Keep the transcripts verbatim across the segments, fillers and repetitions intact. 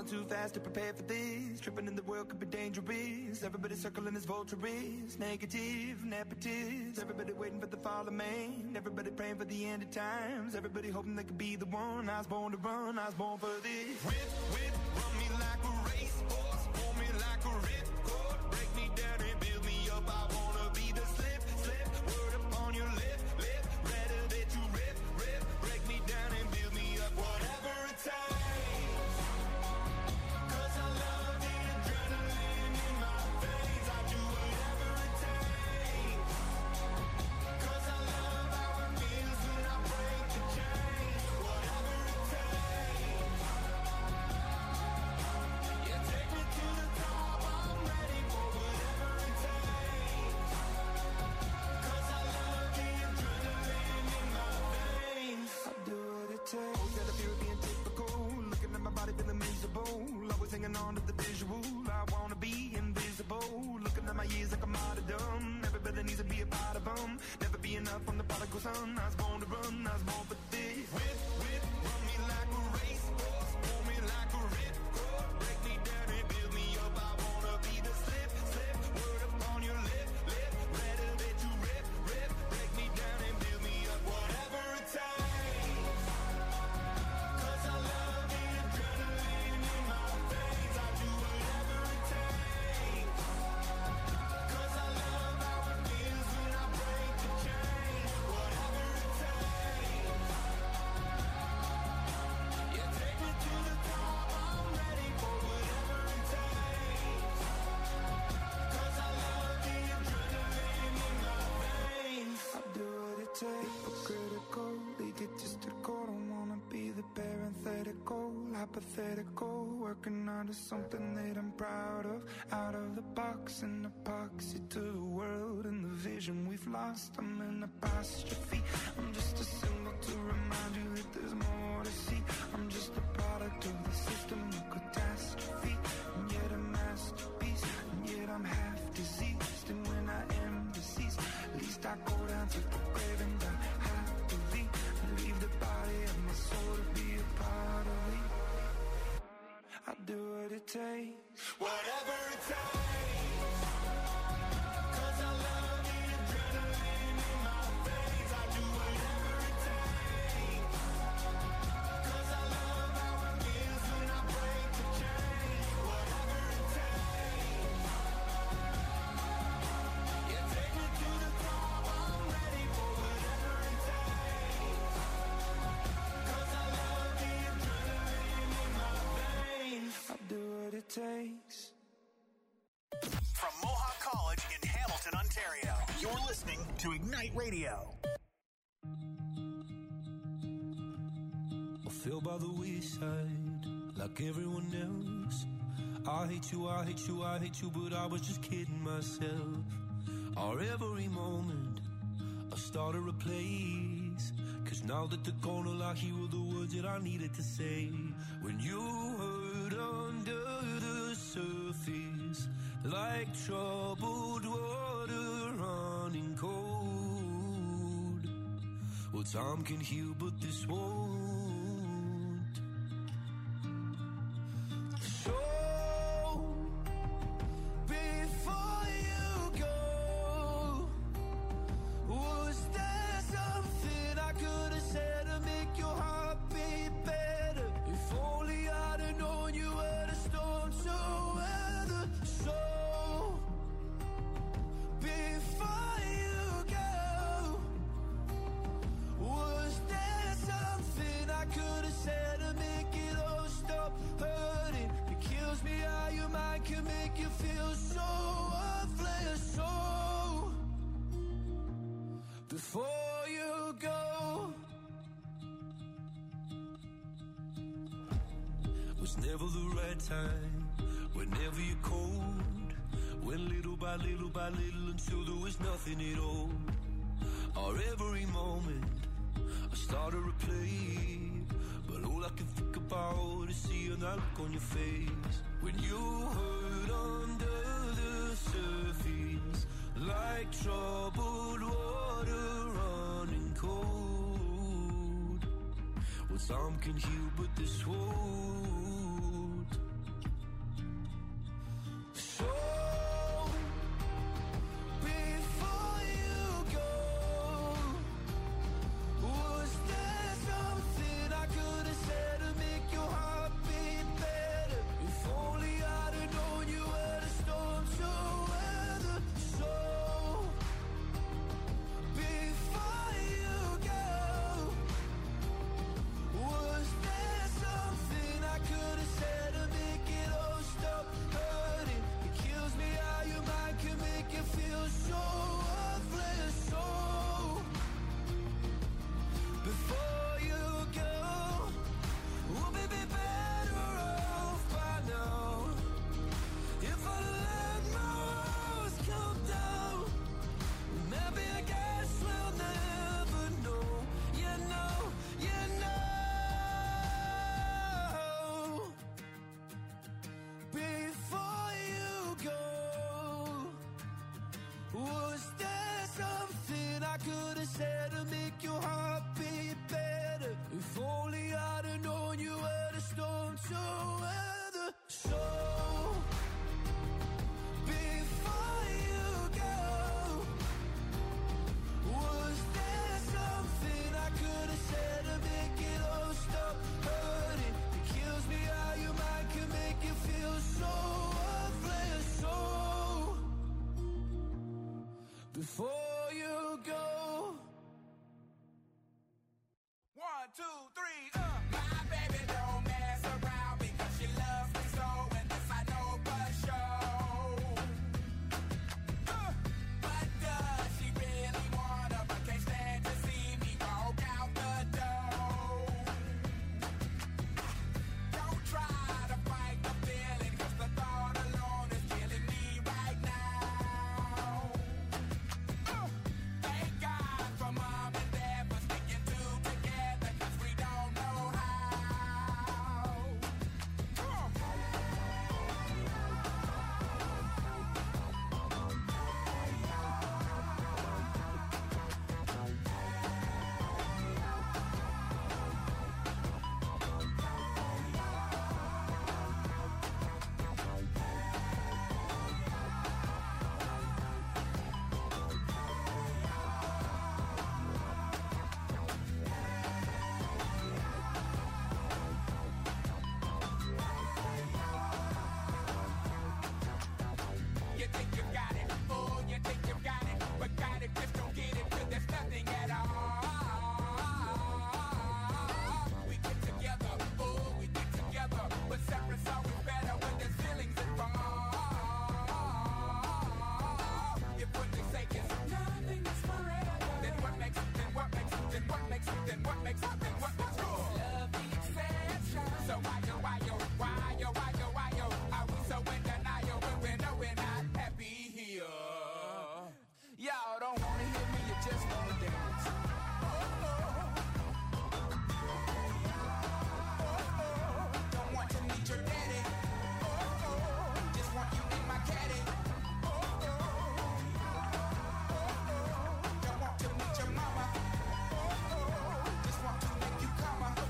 Falling too fast to prepare for this. Tripping in the world could be dangerous. Everybody circling as vultures. Negative, nepotist. Everybody waiting for the fall of man. Everybody praying for the end of times. Everybody hoping they could be the one. I was born to run, I was born for this. Whip, whip, run me like a racehorse. Pull me like a ripcord. Break me down and build me up. I wanna be the slip, slip. Word upon your lip, lip. Rather that you rip, rip. Break me down and build me up. Whatever it takes. Always hanging on to the visual. I wanna be invisible. Looking at my years like I'm martyrdom. Everybody needs to be a part of them. Never be enough from the prodigal son. I was born to run, I was born for this. Whip, whip, run me like a racehorse. Pull me like a ripcord. Break me down and build me up. I wanna be the slip, slip. Word upon your lip, lip. Rather that you rip, rip. Break me down and build me up. Whatever it takes. Hypothetical, working onto something that I'm proud of. Out of the box, an epoxy to the world and the vision we've lost. I'm an apostrophe. I'm just a symbol to remind you that there's more to see. I'm just a product of the system, a catastrophe, and yet a masterpiece. And yet I'm half diseased, and when I am deceased, at least I go down to the grave and die happily. Leave the body of my soul to be a part of me. I do what it takes. Whatever it takes. Takes. From Mohawk College in Hamilton, Ontario, you're listening to Ignite Radio. I feel by the wayside like everyone else. I hate you, I hate you, I hate you, but I was just kidding myself. Our every moment I started a place, cause now that they're gone, I hear the words that I needed to say. When you hurt under the surface, like troubled water running cold. Well, time can heal, but this won't. So before you go, was there something I could have said to make your heart beat better? If only I'd have known you were the storm to weather. So before you go, was there something I could have said to make it all stop hurting? It kills me how your mind can make you feel so worthless. So before you go, was never the right time, whenever you're cold, went little by little by little until there was nothing at all. Or every moment I started to play, but all I can think about is seeing that look on your face. When you hurt under the surface, like troubled water running cold. Well, time can heal, but this won't. two, three, uh. My baby don't mess around because she loves me so, and this I know for sure. Uh, but does she really wanna, but can't stand to see me walk out the door? Don't try to fight the feeling, cause the thought alone is killing me right now. Uh, thank God for mom and dad for sticking two together, cause we don't know how. You think you got it, oh, you think you got it, but got it, just don't get it, cause there's nothing at all. We get together, oh, we get together, but separate's always better when there's feelings involved. If what they say is nothing is forever, then what makes it, then what makes it, then what makes it, then what makes it, then what makes it? Love the exception. So why yo, why yo, why yo, why yo, why yo, are we so in denial when we know we're not happy here? Y'all don't wanna hear me, you just wanna dance. Don't want to meet your daddy. Just want you in my caddy. Don't want to meet your mama. Just want to make you come. I'm,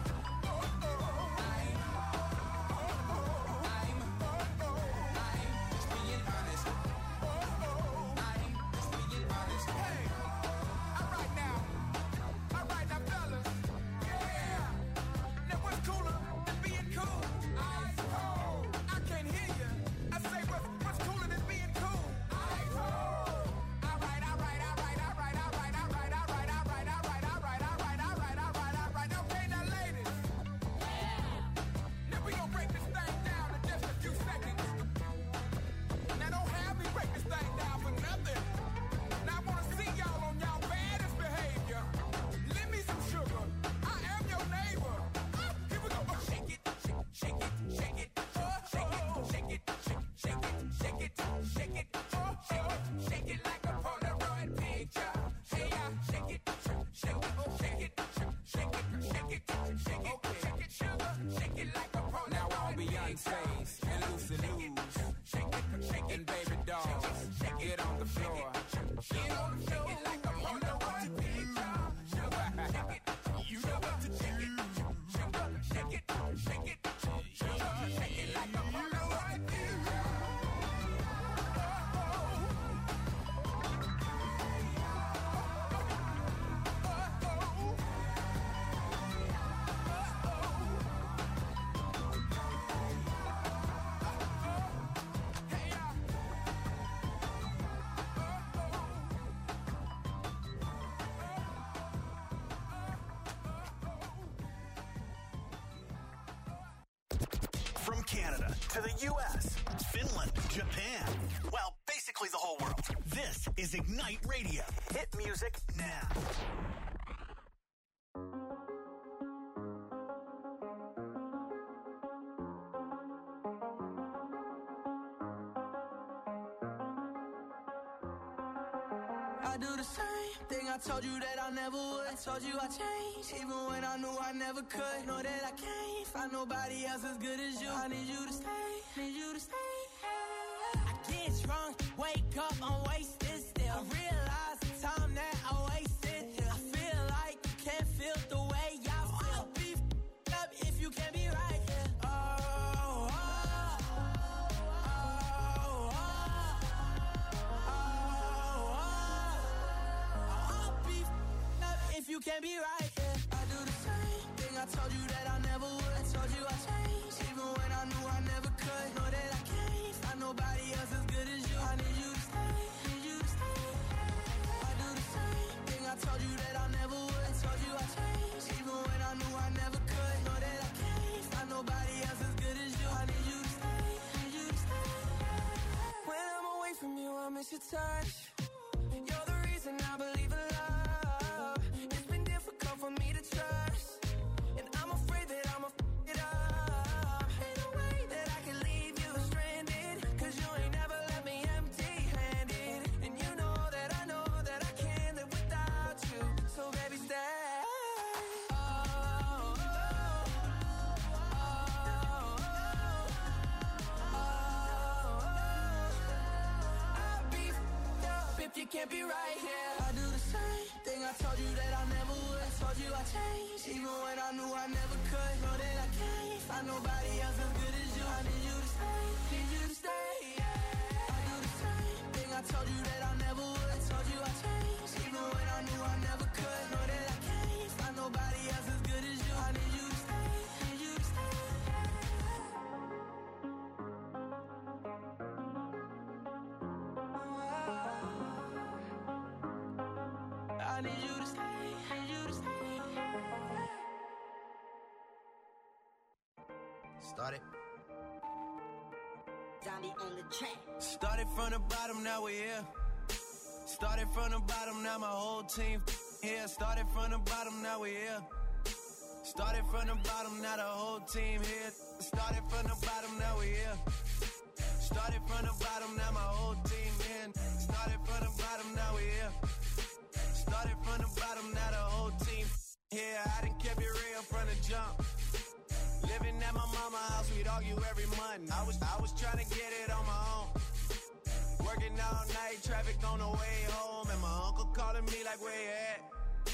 I'm, I'm just being honest. I'm just being honest. Hey, alright now, alright now, fellas. Yeah. Now what's cooler than being cool? Eyes cold. I can't hear you. I say what's what's cooler than being cool? Eyes cold. Alright, alright, alright, alright, alright, alright, alright, alright, alright, alright, alright, alright, alright, alright. Okay, now ladies. Now we gonna break this thing down in just a few seconds. Now don't have me break this thing down for nothing. Now I wanna see y'all on y'all baddest behavior. Lend me some sugar. I am your neighbor. Ah, here we go. Oh, shake it, shake, shake it, shake it, oh, shake it, shake it, shake, shake it, shake it, shake it, oh, shake it, shake it like a Polaroid picture. Hey, yeah, shake it, shake it, oh, shake it, shake it, shake it, shake it, shake it, sugar, shake it like a Polaroid. Now all Beyonce's and Lucy Lou's, shake it, shake it, baby dolls, get on the floor, get on the floor, like a Polaroid picture. Sugar, shake it, you know what to shake it, sugar, shake it, shake it, sugar, shake it like a Polaroid picture. From Canada to the U S, Finland, Japan, well, basically the whole world. This is Ignite Radio. Hit music now. I do the same thing I told you that I never would. I told you I changed, even when I knew I never could. Know that I can't find nobody else as good as you. I need you to stay, need you to stay. I get drunk, wake up, I'm wasted still. I realize the time that I wasted here. I feel like you can't feel the way I feel. I'll be f***ed up if you can't be right here. Oh, oh, oh, oh, oh, oh. I'll be f***ed up if you can't be right here. I do the same thing I told you that I never would. I told you I changed, even when I knew I never could. Know that I can't find nobody else as good as you. I need you to stay, need you to stay. I do the same thing I told you that I never would. I told you I changed, even when I knew I touch. You're the reason I believe in love. It's been difficult for me to trust, and I'm afraid that I'ma f*** it up. Ain't no way that I can leave you stranded, cause you ain't never left me empty-handed. And you know that I know that I can't live without you. So baby, stay. Oh, oh, oh, oh, oh. I'll be f***ed up if you can't be right here. I do the same thing I told you that I never would. Told you I changed, even when I knew I never could. Know that I can't find nobody else as good as you. I need you to stay, need you to stay, yeah. I do the same thing I told you that I never would. Told you I changed, even when I knew I never could. Know that I can't find nobody else as good as you. I need you to stay, need you to stay, I need you to stay, need you to stay. Started. Zombie on the track. Started from the bottom, now we're here. Started from the bottom, now my whole team here. Started from the bottom, now we're here. Started from the bottom, now the whole team here. Started from the bottom, now we're here. Started from the bottom, now my whole team in. Started from the bottom, now we're here. Started from the bottom, now the whole team here. I done kept it real from the jump. Living at my mama's house, we'd argue every month. I was I was trying to get it on my own. Working all night, traffic on the way home, and my uncle calling me like, where you at?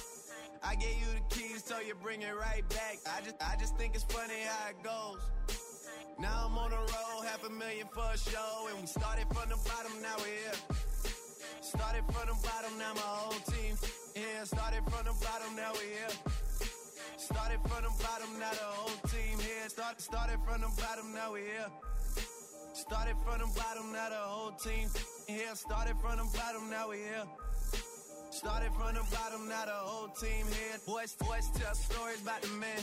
I gave you the keys, so you bring it right back. I just I just think it's funny how it goes. Now I'm on the road, half a million for a show, and we started from the bottom, now we're here. Started from the bottom, now my whole team here. Started from the bottom, now we're here. Started from the bottom, now the whole team here. Start, started from the bottom, now we're here. Started from the bottom, now the whole team here. Started from the bottom, now we're here. Started from the bottom, now the whole team here. Boys, boys tell stories about the men.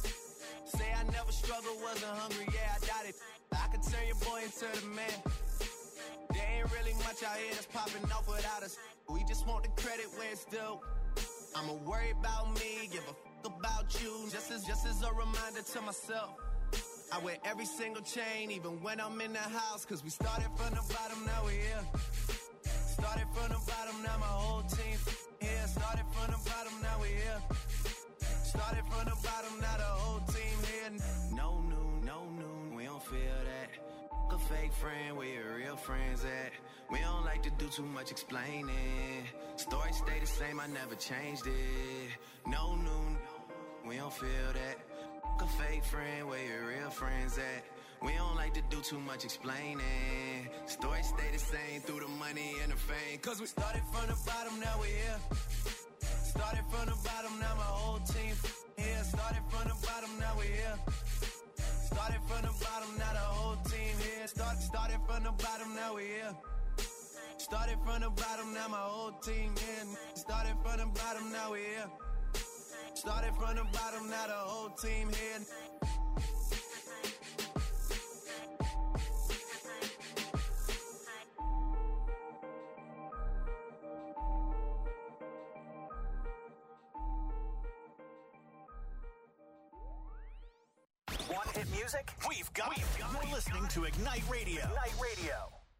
Say I never struggled, wasn't hungry, yeah, I doubt it. I could turn your boy into the man. There ain't really much out here that's popping off without us. We just want the credit where it's due. I'ma worry about me, give a f*** about you. Just as, just as a reminder to myself. I wear every single chain, even when I'm in the house. Cause we started from the bottom, now we're here. Started from the bottom, now my whole team here. Started from the bottom, now we're here. Started from the bottom, now the whole team here. No noon, no noon, we don't feel that. A fake friend, where your real friends at? We don't like to do too much explaining. Story stay the same, I never changed it. No noon, we don't feel that. A fake friend, where your real friends at? We don't like to do too much explaining. Story stay the same through the money and the fame. Cause we started from the bottom, now we're here. Started from the bottom, now my whole team here. Started from the bottom, now we're here. Started from the bottom, now the whole team here. Start, started from the bottom, now we're here. Started from the bottom, now my whole team in. Started from the bottom, now we're here. Started from the bottom, now the whole team here. Want hit music? We've got it. You're listening to Ignite Radio. Ignite Radio.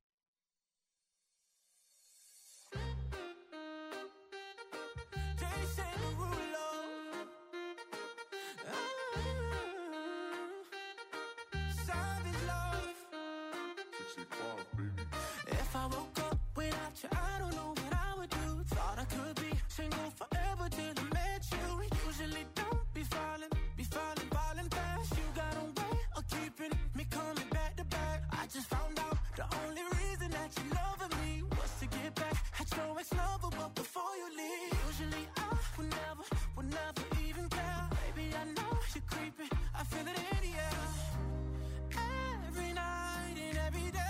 If I woke up without you, I don't know what I would do. Thought I could be single forever till I met you. Usually don't be falling, be falling, falling fast. You got a way of keeping me coming back to back. I just found out the only reason that you loving me was to get back at your ex-lover, but before you leave, usually I would never, would never even care. Baby, I know you're creeping, I feel it in the air. Every night and every day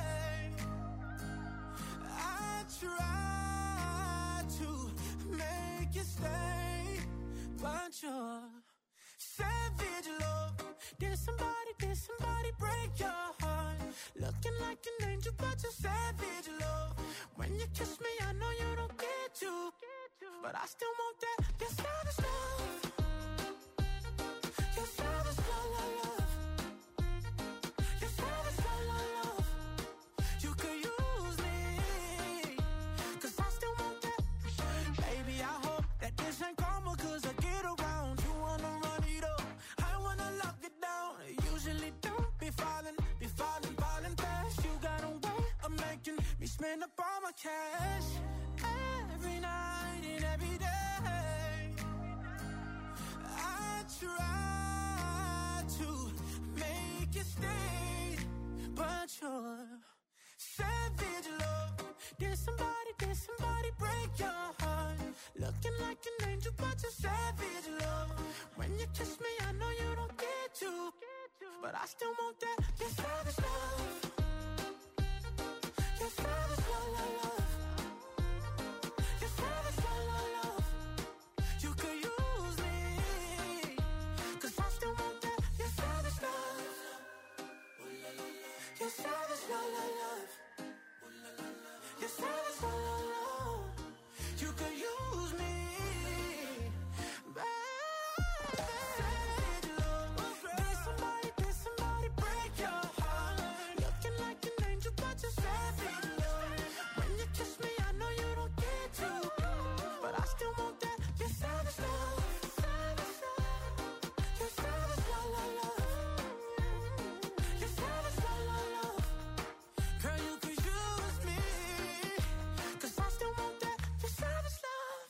I try to make you stay, but you're savage love. Did somebody, did somebody break your heart? Look Looking like an angel, but you're savage, love. When you kiss me, I know you don't get to, but I still want that. Your savage love. Your savage love, love, love. Your savage love, love, love. You could use me, 'cause I still want that. Baby, I hope that this ain't karma, 'cause I get around. You wanna run it up, I wanna lock it down. I usually don't be falling, be falling, falling fast. You got a way of making me spend up all my cash. Every night and every day, I try to make you stay, but you're savage, love. Did somebody, did somebody break your heart? Looking like an angel, but you're savage, love. When you kiss me, I know you don't get to, but I still want that. Your savage love. Your savage love, love, love. Your savage love, love, love. You could use me, 'cause I still want that. Your savage love. Your savage love, love, love. Your savage love, love, love. You could use me, baby. Savage love. Did somebody, did somebody break your heart? Looking like an angel, but you're savage love. When you kiss me, I know you don't get to, but I still want that. Your savage love. Your savage love, love, love. Your savage love, love, love. Girl, you could use me, 'cause I still want that. Your savage love.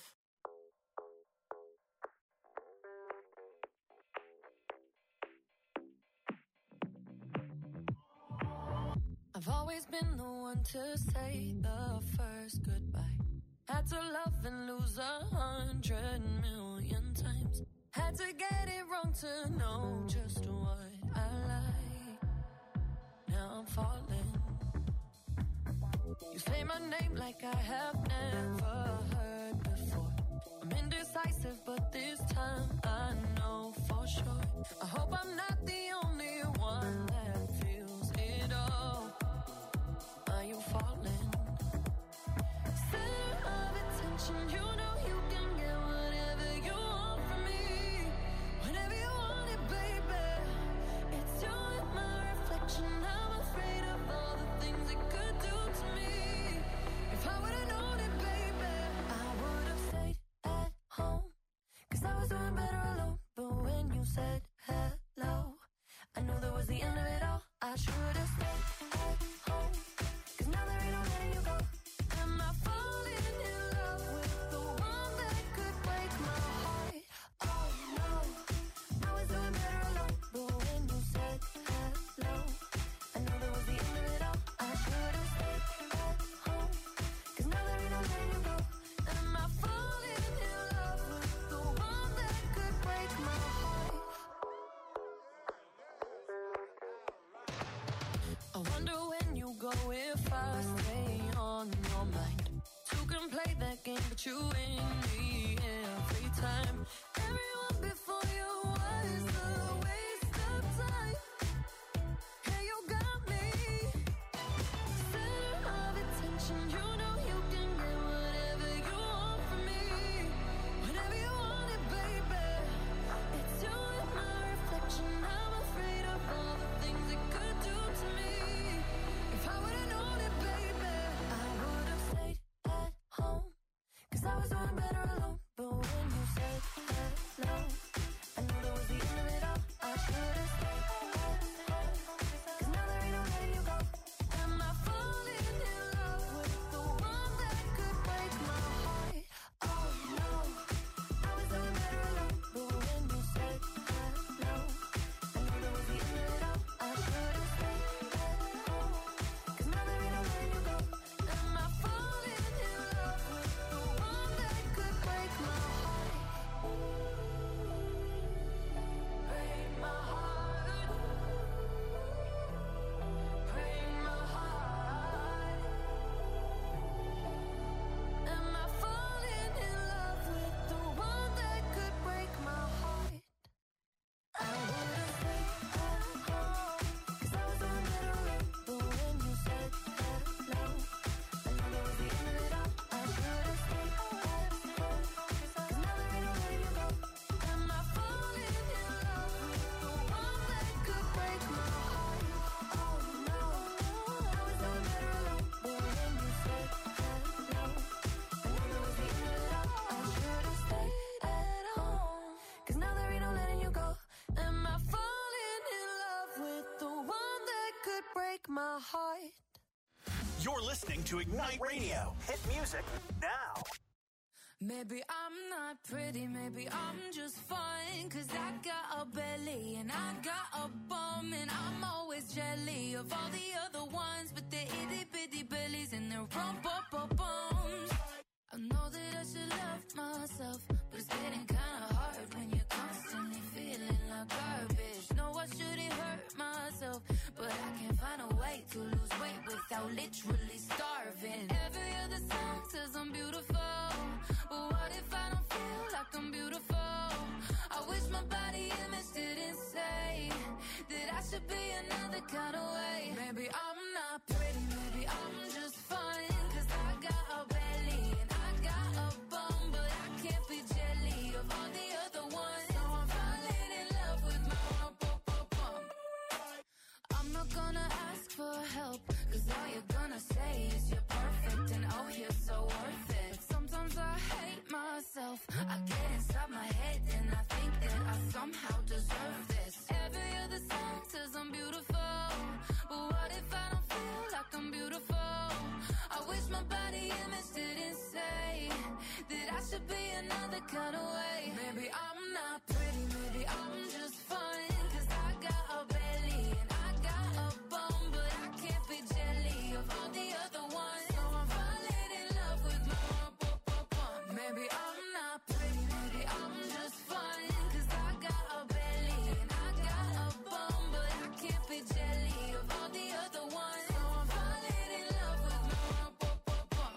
I've always been the one to say the first goodbye. Had to love and lose a hundred million times. Had to get it wrong to know just what I like. Now I'm falling. You say my name like I have never heard before. I'm indecisive, but this time I know for sure. I hope I'm not the only one that feels it all. Are you falling? Center of attention, you know you can get whatever you want from me. Whenever you want it, baby. It's you and my reflection. I'm afraid of all the things it could do to me. If I would've known it, baby, I would've stayed at home, 'cause I was doing better alone. But when you said hello, I knew that was the end of it all. I should've stayed at home, 'cause now there ain't no letting you go. Am I falling in love with the one that could break my heart? Oh no, I was doing better alone. But when you said hello, I knew that was the end of it all. I should've stayed at home, 'cause now there ain't no letting you go. Am I falling in love with the one that could break my heart? I wonder when you go if I stay on your mind. Two can play that game, but you win me every time. Everyone before you was a waste of time. Hey, you got me. Center of attention, you know you can get whatever you want from me. Whenever you want it, baby. It's you and my reflection. I'm afraid of all the things it could do to me. If I would've known it, baby, I would've stayed at home, 'cause I was doing better alone. But when you said hello, my heart. You're listening to Ignite Radio. Hit music now. Maybe I'm not pretty, maybe I'm just fine. Cause I got a belly and I got a bum. And I'm always jelly of all the other ones. But their itty bitty bellies and their rump up up bums. I know that I should love myself, but it's getting kinda hard when you're constantly feeling like garbage. No, I shouldn't hurt myself, but I can't find a way to lose weight without literally starving. Every other song says I'm beautiful, but what if I don't feel like I'm beautiful? I wish my body image didn't say that I should be another kind of way. Maybe I'm not pretty, maybe I'm just fine. Cause I got a belly and I got a bum, but I can't be jelly of all the other ones. So I'm falling in love with my bum, bum, bum. I'm not gonna ask for help, cause all you're gonna say is you're perfect and oh you're so worth it. Sometimes I hate myself, I get inside my head and I think that I somehow deserve this. Every other song says I'm beautiful, but what if I don't feel like I'm beautiful? I wish my body image didn't say that I should be another kind of way. Maybe I'm not pretty, maybe I'm just fine. Cause I got a belly and I got a bum, but I can't be jelly of all the other ones. So I'm falling in love with my bum, bum, bum. Maybe I'm not pretty, maybe I'm just fine. Cause I got a belly and I got a bum, but I can't be jelly of all the other ones. So I'm falling in love with my bum, bum, bum.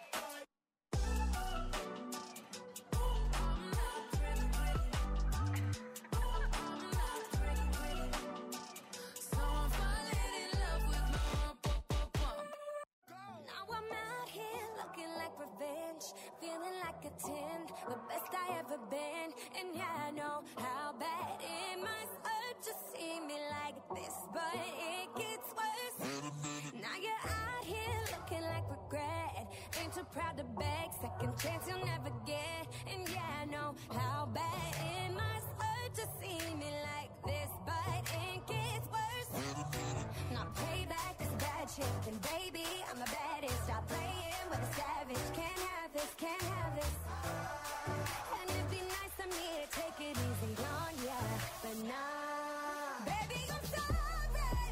I'm not pretty, pretty. I'm not pretty, pretty. So I'm falling in love with my bum, bum, bum. Now I'm out here looking like revenge, feeling like a ten, the best I ever been. And yeah, I know how bad it must hurt to see me like this, but it gets worse. Now you're out here looking like regret, ain't too proud to beg, second chance you'll never get. And yeah, I know how bad it must hurt to see me like this, but it gets worse. Now payback is bad shit, and baby, I'm the baddest. Stop playing with a savage, can't have this, can't have this. And it'd be nice of me to take it easy on ya, but nah. Baby, I'm sorry.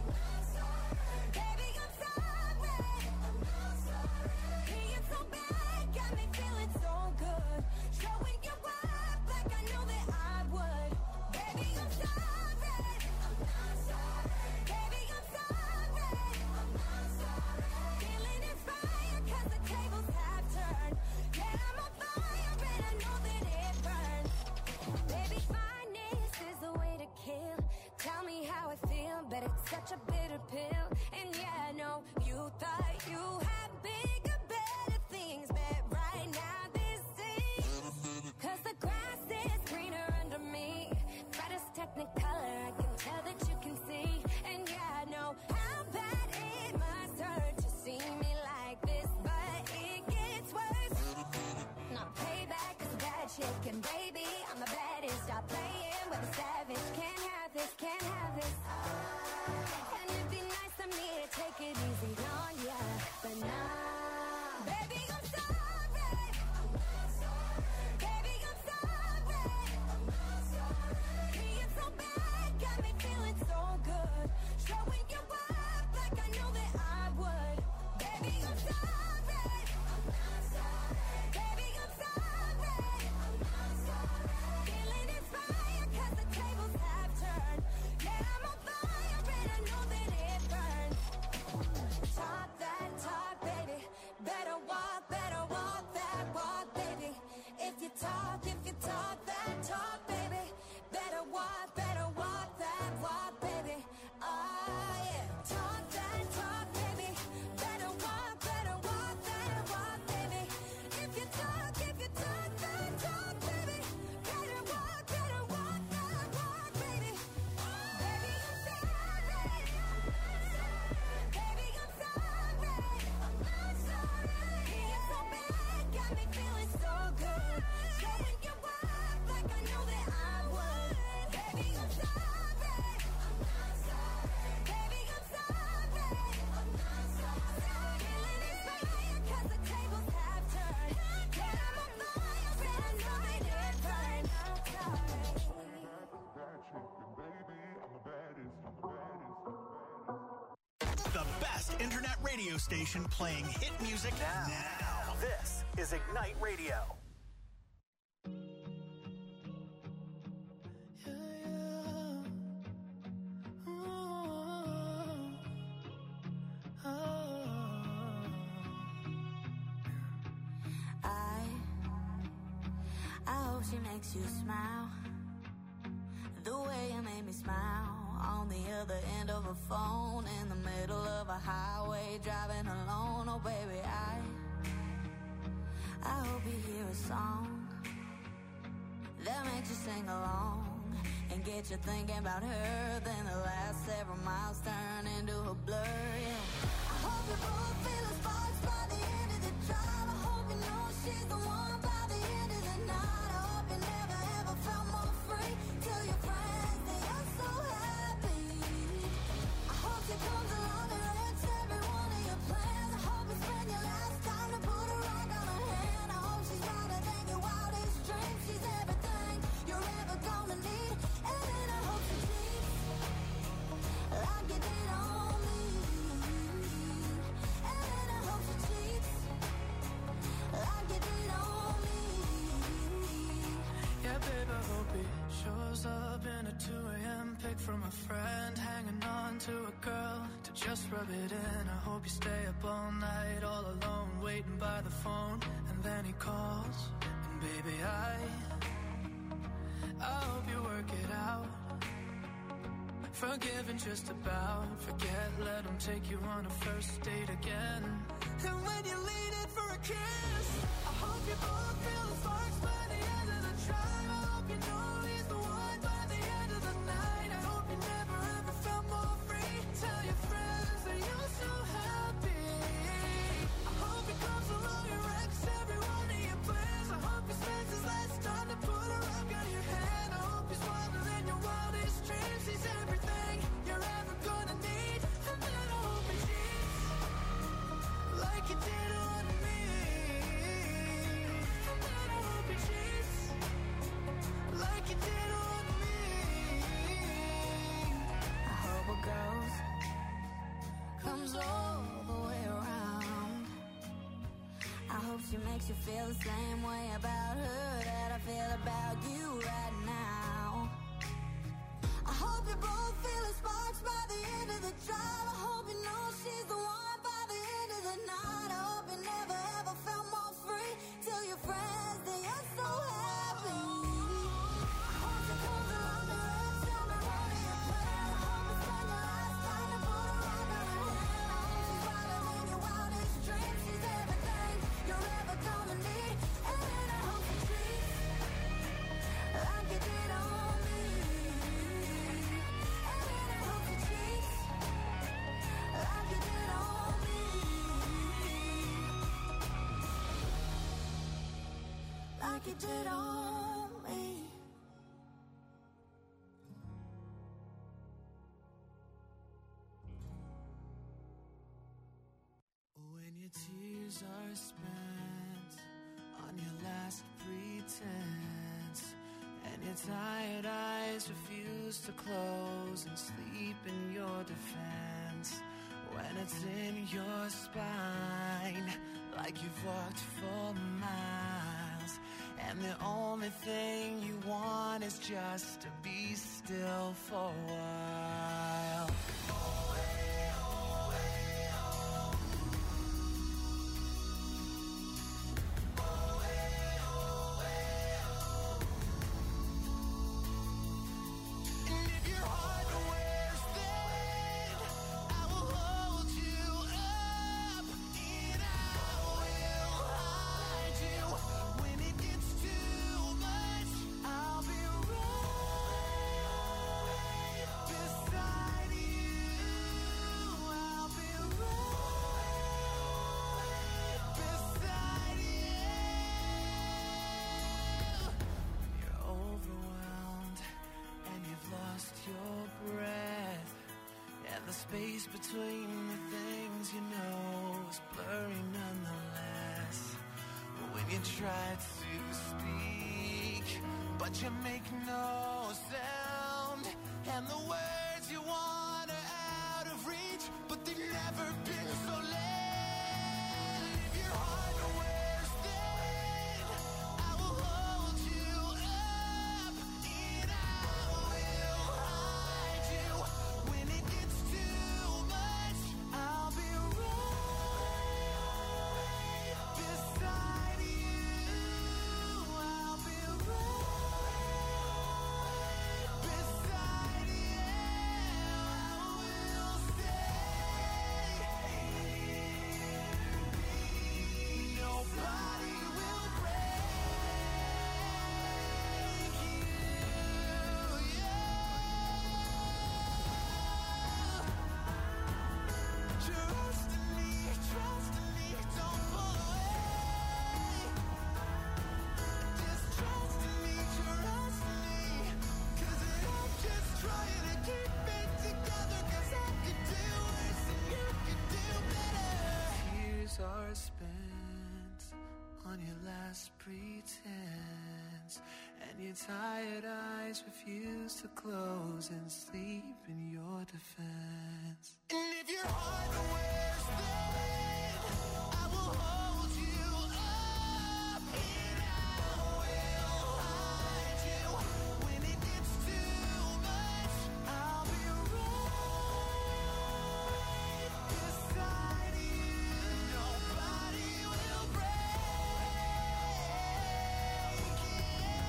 Baby, I'm sorry. Being so bad got me feeling so good. Showing you up like I know that I would. Baby, I'm sorry. Baby, I'm sorry. Feeling inspired cause the tables have turned. Yeah, I'm on fire and I know that it burns. Baby, fineness is the way to kill. Tell me how I feel, but it's such a bitter pill. And yeah, I know you thought you had bigger, better things, but right now this is. Cause the grass is greener under me. Brightest technicolor, I can tell that you can see. And yeah, I know how bad it must hurt to see me like this, but it gets worse. Now payback is bad shit, and baby, I'm the baddest. Stop playing with a savage, can't have this, can't have this. And it'd be nice of me to take it easy on ya, but nah. Baby, I'm sorry. Baby, I'm sorry. Being so bad got me feeling so good. Showing you up like I know that I would. Baby, I'm sorry. Baby, I'm sorry. Feeling inspired cause the tables have turned. Yeah, I'm on fire and I know that it burns. Talk that talk, baby. Better walk, better walk that walk, baby. If you talk, if you talk that talk, baby. Better walk, better walk that walk, baby. Oh yeah. Talk that talk, baby. Better walk, better walk that walk, baby. If you talk, if you talk that talk, baby. Better walk, better walk that walk, baby. Baby, I'm sorry. Baby, I'm sorry. Being so bad got me feeling so good. Showing you up like I know that I would. Baby, I'm sorry. internet radio station playing hit music now. now. This is Ignite Radio. She makes you smile the way you made me smile on the other end of a phone in the middle of a highway driving alone. Oh baby, I I hope you hear a song that makes you sing along and get you thinking about her. Then the last several miles turn into a blur. Yeah. I hope you both feel the sparks by the end of the drive. I hope you know she's the one by the end of the night. Tell your friends that you're so happy. I hope she comes along and wrecks every one of your plans. I hope you spend your last time to put a rock on her hand. I hope she's brighter than your wildest dreams. She's everything you're ever gonna need. And then I hope she cheats like you did on me. And then I hope she cheats like you did on me. Yeah, babe, I hope he shows up in a two a.m. pic from a friend, hanging on to a girl to just rub it in. I hope you stay up all night, all alone, waiting by the phone, and then he calls, and baby, I I hope you work it out. Forgiving just about, forget, let him take you on a first date again. And when you lean in for a kiss, I hope you both feel the sparks by the end of the drive. I hope you know he's the one by the end of the night. I hope you never ever felt more free. Tell your friends that you're so happy. I hope he comes along and wrecks every one of your plans. I hope he spends his last time to put a rock on your hand. I hope he's wilder than your wildest dreams. He's everything you're ever gonna need. And then I hope he cheats like you did on me. And then I hope he cheats like you did on me. I hope a ghost comes all the way around. I hope she makes you feel the same way about her that I feel about you right now. I hope you both feel the sparks by the end of the drive. I hope you know she's the one by the end of the night. I hope you never ever felt more free. Tell your friends that you're so happy. I hope she comes along and wrecks every one of your plans. I hope you spend your last time to put a rock on her hand. I hope she's brighter than your wildest dreams. She's everything you're ever gonna need. And then I hope she treats like you did on me. And then I hope she treats like you did on me. Like you did on me. When your tears are spent on your last pretense, and your tired eyes refuse to close and sleep in your defense, when it's in your spine like you've walked for miles, and the only thing you want is just to be still for a while. Space between the things you know is blurry nonetheless. When you try to speak, but you make no sound, and the words you want are out of reach, but they've never been on your last pretense, and your tired eyes refuse to close and sleep in your defense. And if your heart wears thin, I will hold you up, and I will hide you. When it gets too much, I'll be right beside you. Nobody will break you.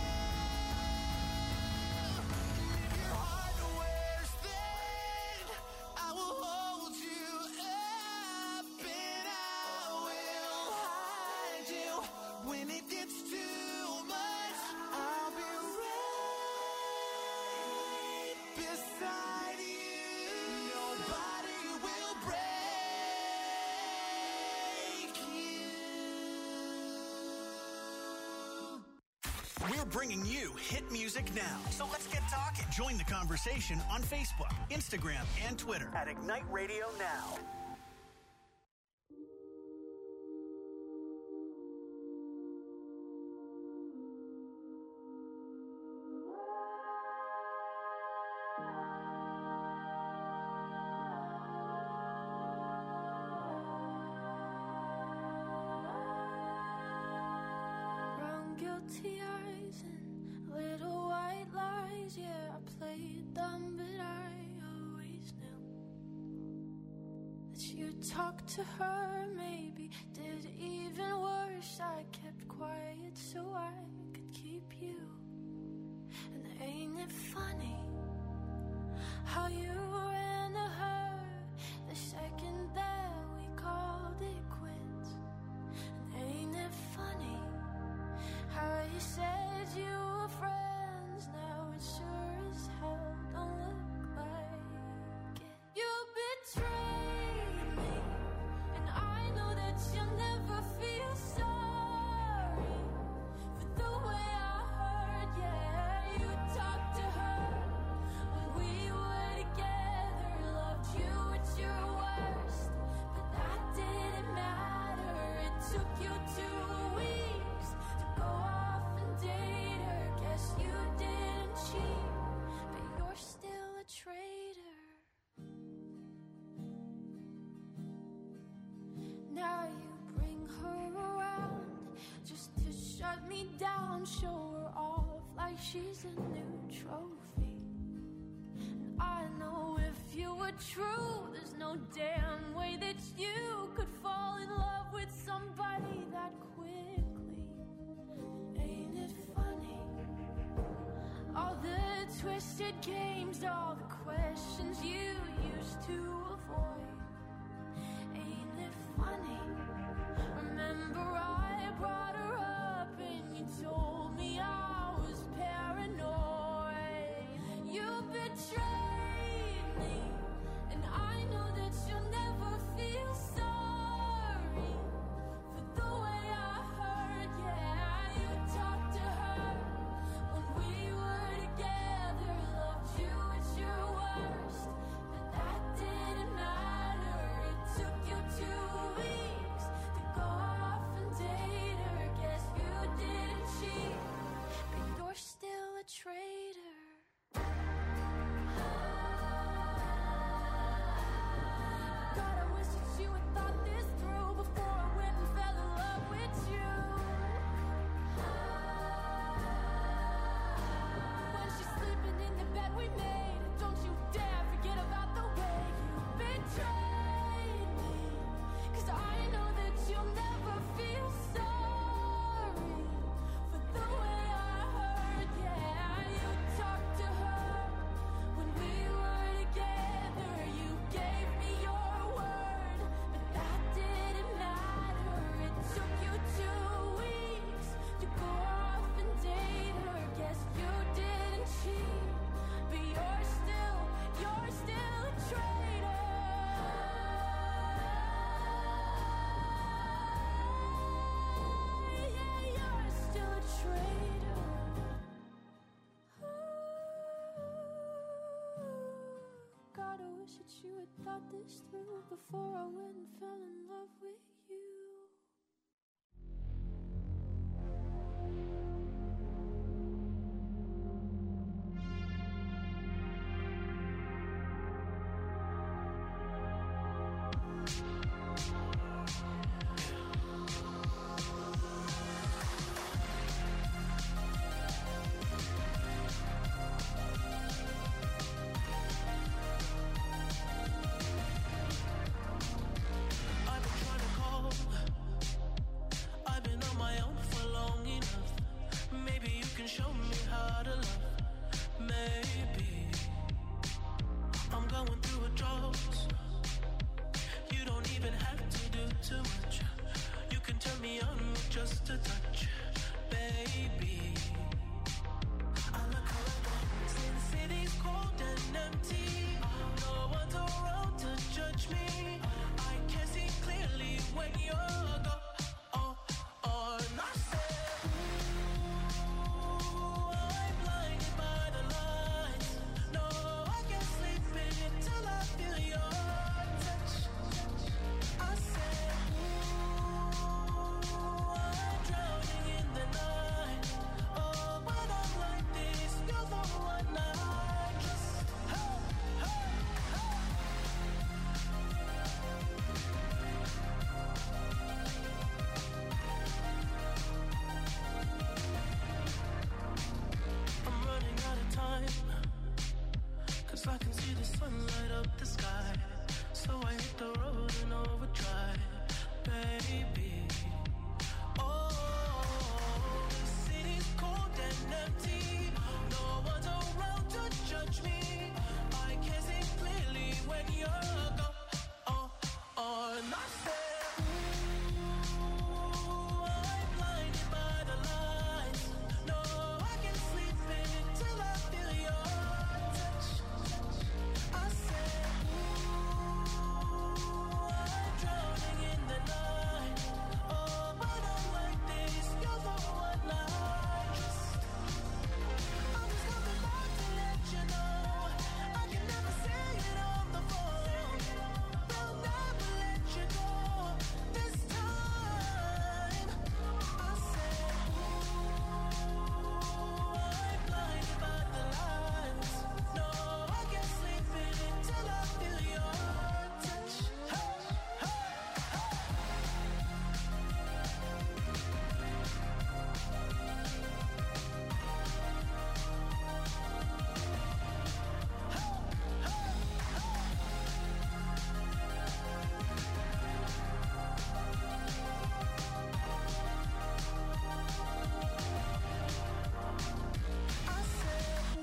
And if your heart wears thin, I will hold you up, and I will hide you. When it gets too much, I'll be right beside you. Nobody will break you. We're bringing you hit music now. So let's get talking. Join the conversation on Facebook, Instagram, and Twitter at Ignite Radio Now. Brown guilty eyes and little white lies. Yeah, I played dumb, but I always knew that you talked to her. Maybe did even worse. I kept quiet so I could keep you. And ain't it funny how you ran to her the second that we called it quits? And ain't it funny how you said you were friends? Now it sure as hell don't look like it. You betrayed me, and I know that you'll never feel sorry for the way I heard. Yeah, you talked to her when we were together, loved you at your worst, but that didn't matter. It took you two weeks to go off and date her. Guess you didn't cheat, but you're still a traitor. Now you bring her around just to shut me down, show her off like she's a new trophy. And I know if you were true, there's no damn way that you could fall in love with somebody that quickly. Ain't it funny? All the twisted games, all the questions you used to avoid. Ain't it funny? Remember I brought her up and you told me I was paranoid. You betrayed me, and I know that you'll never feel sorry for the way I heard. Yeah, you talked to her when we were together, loved you at your worst, but that didn't matter. It took you two weeks to go off and date her. Guess you didn't cheat, but you're still a traitor. God, I wish that you had thought this through before I went and fell in love with you. When she's sleeping in the bed we made, don't you dare forget about the way you betrayed me. 'Cause I know that you'll never feel sorry for the way I heard. Yeah, you talked to her when we were together. You gave me your word, but that didn't matter. It took you two weeks to go off and date her. Guess you didn't cheat, but you're still, you're still a traitor. Yeah, you're still a traitor. God, I wish that you had thought this through before I went and fell in love with you. the road in overdrive, baby. Oh, the city's cold and empty. No one's around to judge me. I can see clearly when you're gone. Oh, oh, and I said, ooh, I'm blinded by the lights. No, I can't sleep until I feel your touch. I said, ooh, I'm drowning in the night. Oh, but I'm like this, you're the one I trust. I'm just coming back to let you know I can never say it on the phone. They'll never let you go this time. I said, ooh, I'm blinded by the lights. No, I can't sleep until I feel your touch. Hey, hey, I said,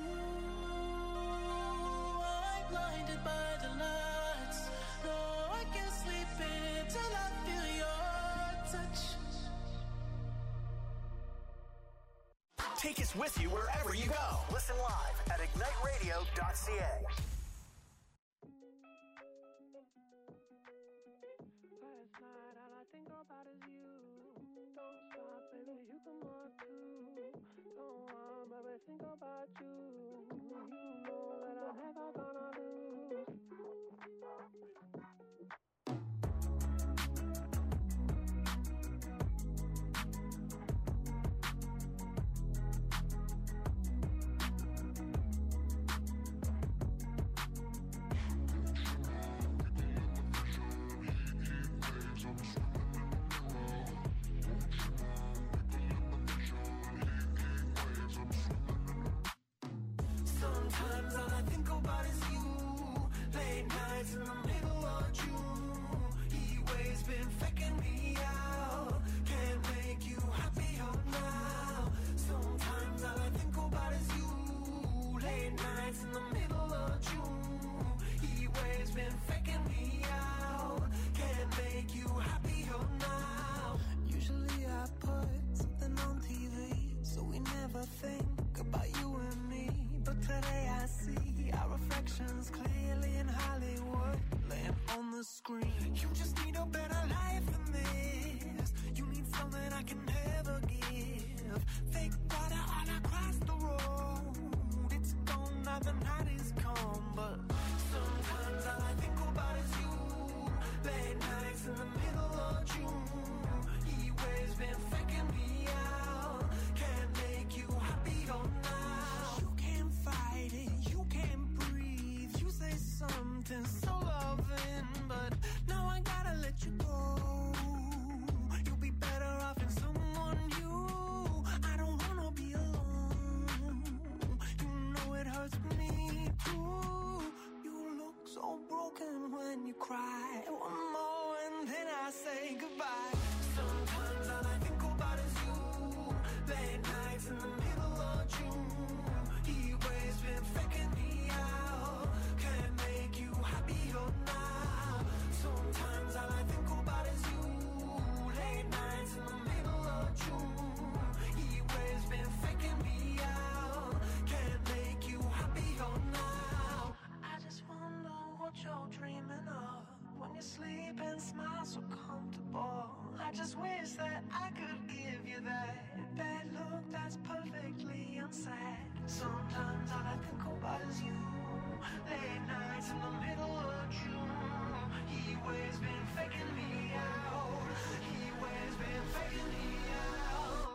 ooh, I'm blinded by the lights. No, I can't sleep until I feel your touch. Take us with you wherever you go. Listen live at ignite radio dot c a. Last night, all I think about is you. Don't stop, baby, you come on too. Don't want, baby, think about you. You know that I'm never gonna lose. Sometimes all I think about is you. Late nights in the middle of June. He waves been faking me out. Can't make you happier now. Sometimes all I think about is you. Late nights in the middle of June. He waves been faking me out. Can't make you happier now. Usually I put something on T V, so we never think about you and me. But today I see our reflections clearly in Hollywood, laying on the screen. You just need a better life than this. You need something I can never give. Fake water all across the road. It's gone now, the night is come. But sometimes all I think about is you. Late nights in the middle of June. He waves been faking me out. Can't make you happier now. You can't fight it, you can't breathe. You say something so loving, but now I gotta let you go. You'll be better off in someone new. I don't wanna be alone. You know it hurts me too. You look so broken when you cry. One more and then I say goodbye. Sometimes all I think about is you. Late nights in the middle of June. He waves been faking me out. Can't make you happier now. Sometimes all I think about is you. Late nights in the middle of June. He waves been faking me out. Can't make you happier now. I just wonder what you're dreaming of when you sleep and smile so comfortable. I just wish that I could give you that bad look that's perfectly unsaid. Sometimes all I think about is you. Late nights in the middle of June. He waves been faking me out. He waves been faking me out.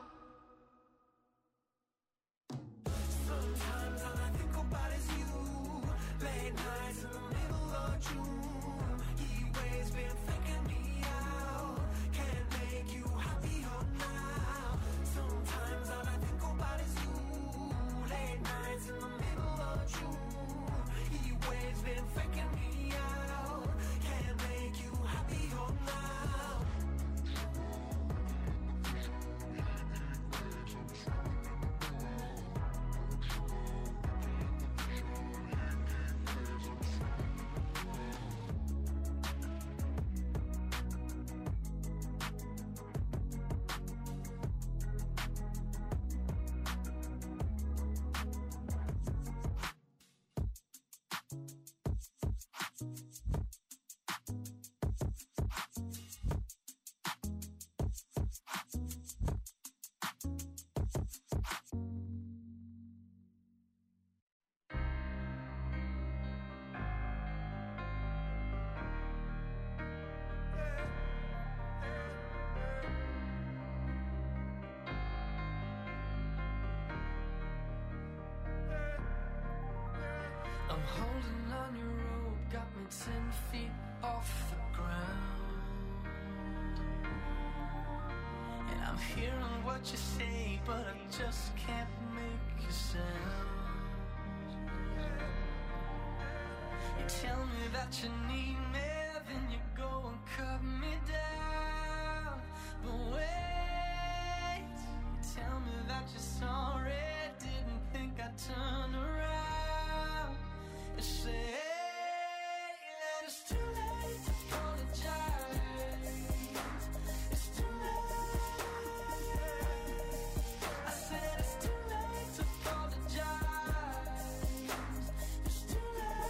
Sometimes all I think about is you. Late nights in the middle of June. He waves been faking me out. Can't make you happier now. Sometimes all I think about is you. Late nights in the middle of June. He waves been faking me out. Can't make I'm holding on your rope, got me ten feet off the ground. And I'm hearing what you say, but I just can't make a sound. You tell me that you need me, then you go and cut me down. But wait, you tell me that you're sorry, didn't think I'd turn around and say that it's too late to apologize. It's too late. I said it's too late to apologize. It's too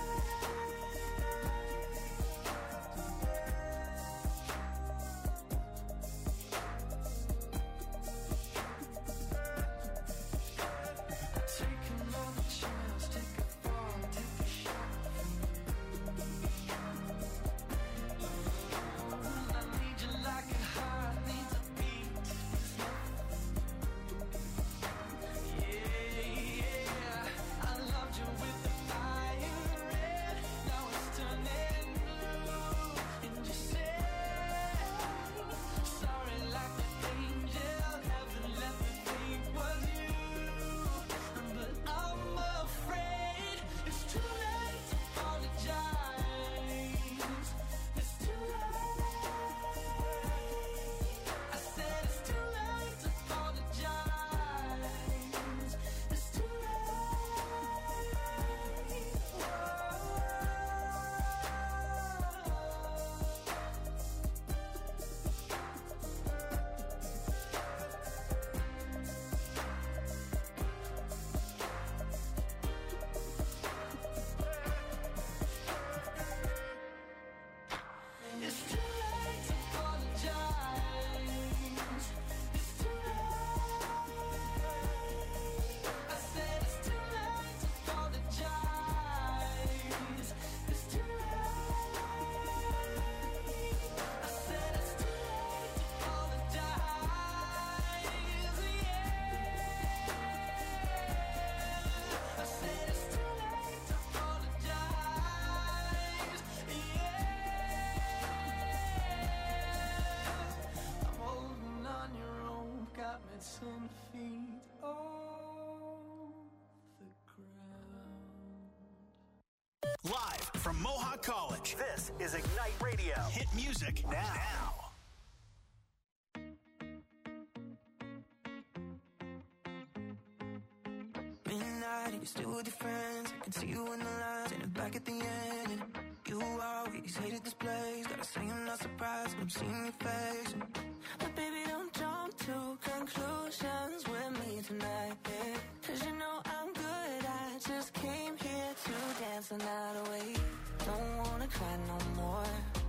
take another chance, take a fall, take a shot from you. I need you like a heart needs a beat. Yeah, yeah. I loved you with the fire red, now it's turning blue. And you say sorry like an angel, heaven let me think was you. But I'm afraid it's too late to apologize. It's too late. I said it's too late to apologize. It's too It's too late to apologize. It's too late. I said it's too late to apologize. It's too late. I said it's too late to apologize. Yeah. I said it's too late to apologize. Yeah. I'm holding on your rope, got me ten feet off the ground. Live from Mohawk College, this is Ignite Radio. Hit music now. Midnight and you're still with your friends. I can see you in the lines and back at the end. And you always hated this place. Gotta say I'm not surprised when I'm seeing your face. But baby, don't jump to conclusions with me tonight, yeah. Cause you know I'm good, I just came here to dance the night away. Don't wanna cry no more.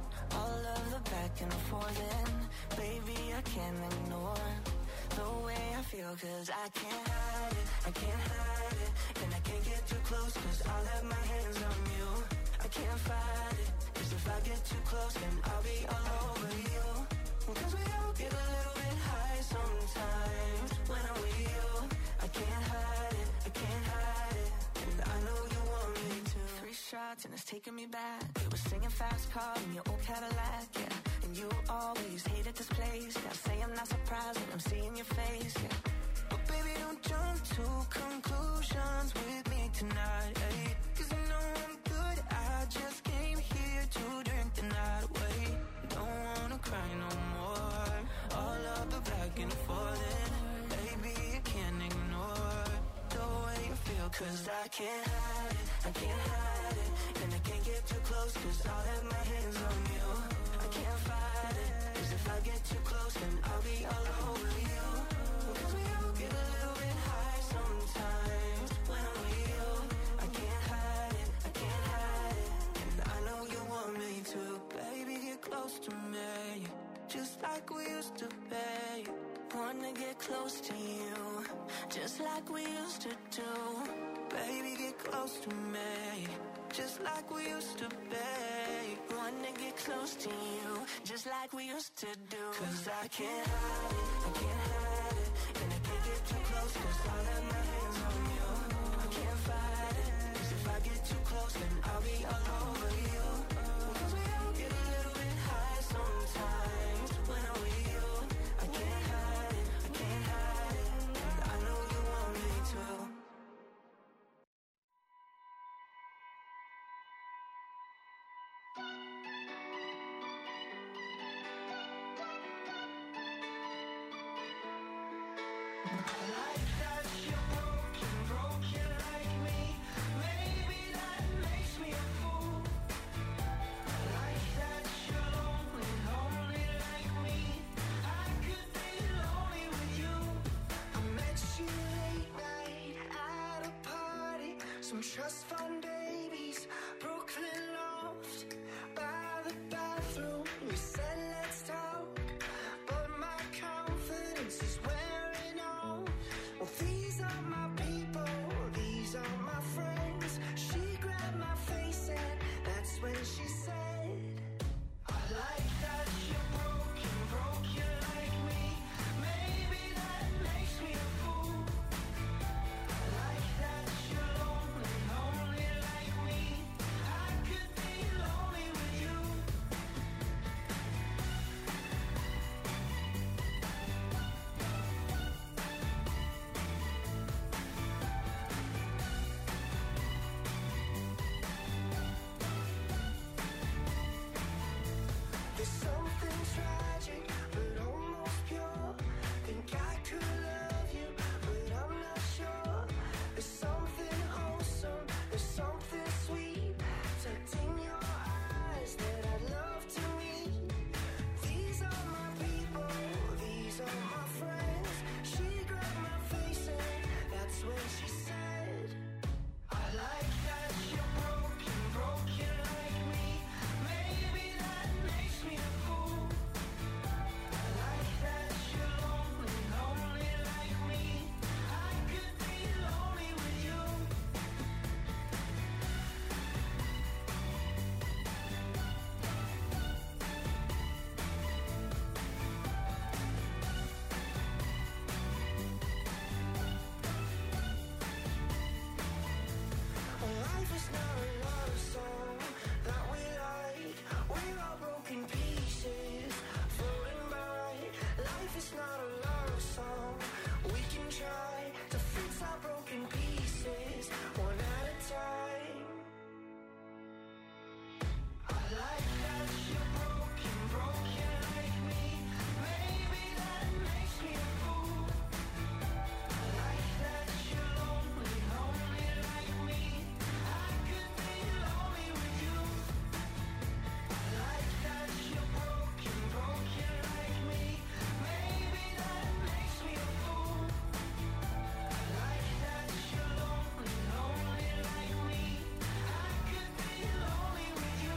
All of the back and forth, and baby, I can't ignore the way I feel, cause I can't hide it, I can't hide it. And I can't get too close, cause I'll have my hands on you. I can't fight it, cause if I get too close, then I'll be all over you. Cause we all get a little bit high sometimes when I'm with you. I can't hide it, I can't hide it. And I know you want me to. Three shots and it's taking me back. We were singing fast car in your old Cadillac, yeah. And you always hated this place. Gotta say I'm not surprised when I'm seeing your face, yeah. But baby, don't jump to conclusions with me tonight, eh? Cause you know I'm good, I just came here to drink the night away. Don't wanna cry no more. All of the back and forth, and baby, you can't ignore the way you feel, cause I can't hide it, I can't hide it. And I can't get too close, cause I'll have my hands on you. I can't fight it, cause if I get too close, then I'll be all over you. Cause we all get a little bit high sometimes when I'm with you. I can't hide it, I can't hide it. And I know you want me to. Baby, get close to me, just like we used to be. Wanna get close to you, just like we used to do. Baby, get close to me, just like we used to be. Wanna get close to you, just like we used to do. Cause I can't hide it, I can't hide it. And I can't get too close, cause I'll have my hands on you. I can't fight it, cause if I get too close, Trust fund babies, Brooklyn loft, by the bathroom. We said let's talk, but my confidence is wearing on. Well, these are my people, these are my friends. She grabbed my face and that's when she said, I like that you're broken, broken like me. Maybe that makes me a fool. I like that you're lonely, lonely like me. I could be lonely with you. There's something tragic, but almost pure. Think I could love you, but I'm not sure. There's something wholesome, there's something sweet tucked in your eyes that I'd love to meet. These are my people, these are my friends. She grabbed my face and that's when she said, I like that you're broken, broken like me. Maybe that makes me a fool. I like that you're lonely, lonely like me. I could be lonely with you. Life is not a love song that we like. We're all broken pieces floating by. Life is not a love song. We can try to fix our broken pieces one at a time. I like that you're broken, broken like me. Maybe that makes me a fool. I like that you're lonely, lonely like me. I could be lonely with you. I like that you're broken, broken like me. Maybe that makes me a fool. I like that you're lonely, lonely like me. I could be lonely with you.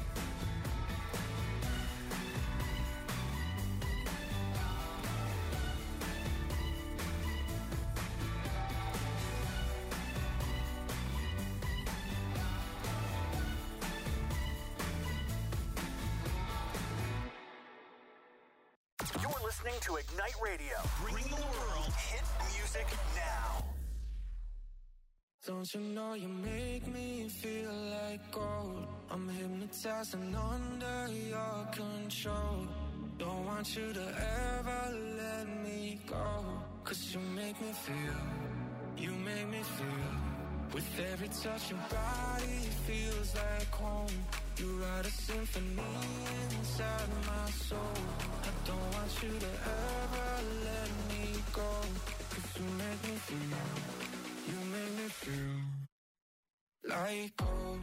You're listening to Ignite Radio, bringing the world hit music now. Don't you know you make me feel like gold? I'm hypnotized and under your control. Don't want you to ever let me go. Cause you make me feel, you make me feel. With every touch your body feels like home. You write a symphony inside my soul. I don't want you to ever let me go. Cause you make me feel, you make me feel like gold.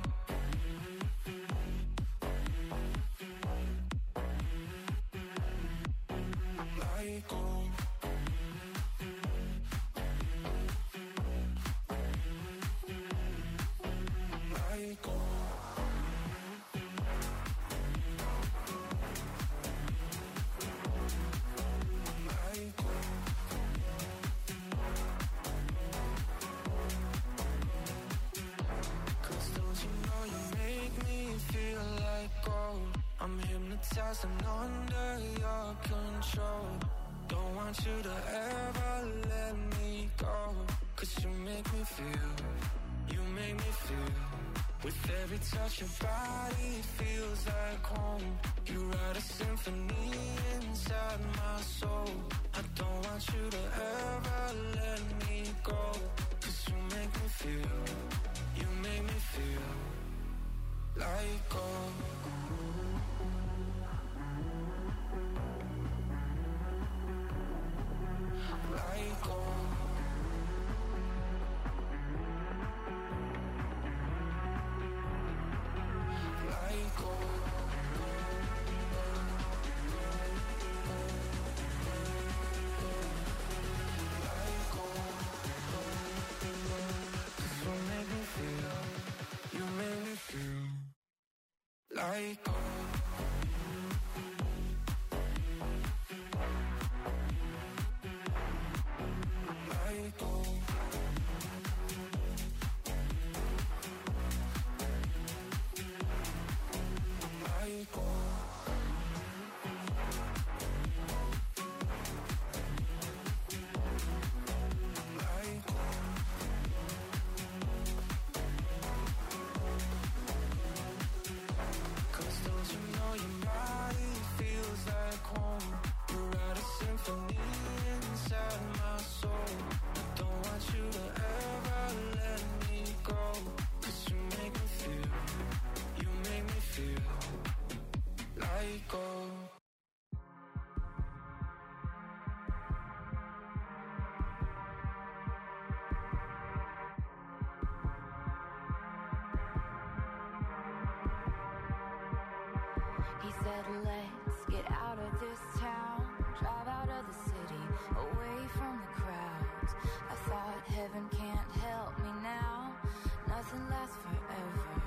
Like gold. Like gold. Like gold. Cause don't you know you make me feel like gold? I'm hypnotized and under your control. Don't want you to ever let me go. Cause you make me feel, you make me feel. With every touch your body feels like home. You write a symphony inside my soul. I don't want you to ever let me go. Cause you make me feel, you make me feel like gold. Let go. Let go. Let go. He said, let's get out of this town, drive out of the city, away from the crowds. I thought heaven can't help me now, nothing lasts forever.